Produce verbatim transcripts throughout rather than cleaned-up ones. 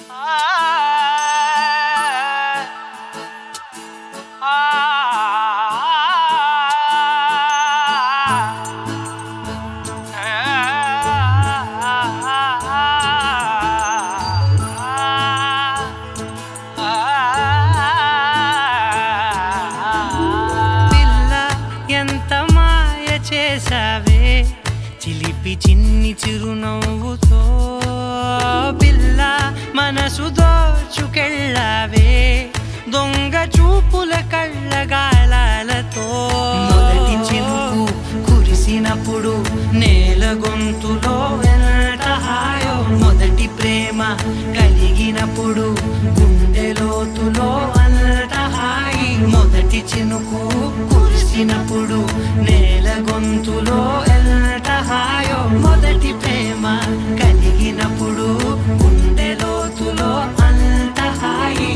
చేసావే చిలిపి చిన్ని చిరునవ్వుతో పిల్ల మనసు దోచుకెళ్ళావే దొంగ చూపుల కళ్ళగాలాలతో మొదటి చినుకు కురిసినప్పుడు నేల గొంతులో ఎంత హాయో మొదటి ప్రేమ కలిగినప్పుడు గుండె లోతులో అంత హాయి మొదటి చినుకు కురిసినప్పుడు నేల గొంతులో ఎంత హాయో మొదటి ప్రేమ కలిగినప్పుడు గుండె లోతులో అంత హాయి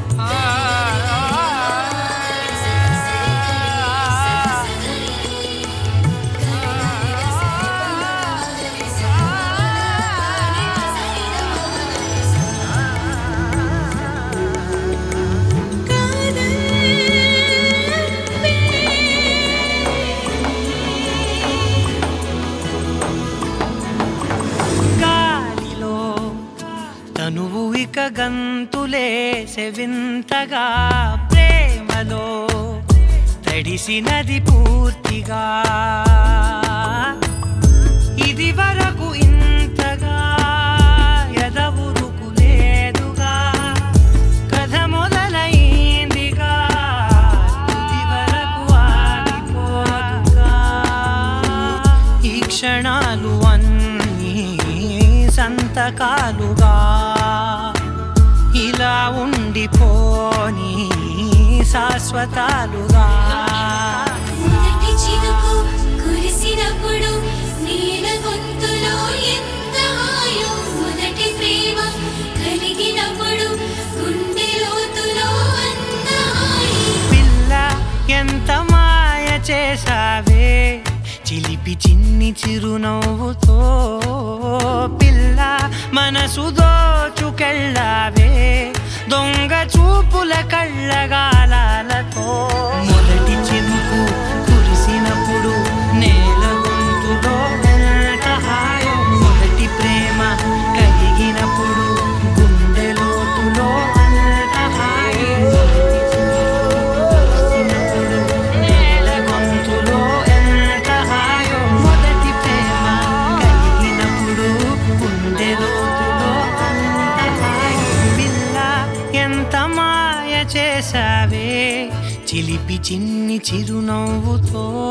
నువ్వు ఇక గంతులేసే వింతగా ప్రేమలో తడిసినది పూర్తిగా ఇది వరకు ఇంతగా ఎదవురుకు లేదుగా కథ మొదలైందిగా ఇది వరకు ఆగిపోదుగా ఈ క్షణాలు అన్నీ సంతకాలుగా ఇలా ఉండిపోని శాశ్వతాలుగా మొదటి చినుకు కురిసినప్పుడు నీల గొంతులో ఎంత హాయో మొదటి ప్రేమ కలిగినప్పుడు గుండె లోతులో అంత హాయి పిల్ల ఎంత మాయ చేసావే చిలిపి చిన్ని చిరునవ్వుతో పిల్ల మనసు దోచుకెళ్ళావే దొంగ చూపుల కళ్ళగాలాలతో మొదటి చినుకు కురిసినప్పుడు నేల గొంతులో ఎంత హాయో మొదటి ప్రేమ కలిగినప్పుడు గుండె లోతులో అంత హాయి కురిసినప్పుడు నేల గొంతులో ఎంత హాయో మొదటి ప్రేమ కలిగినప్పుడు గుండె లోతులో అంత హాయి పిల్ల ఎంత మాయ చేసావే చిలిపి చిన్ని చిరునవ్వుతో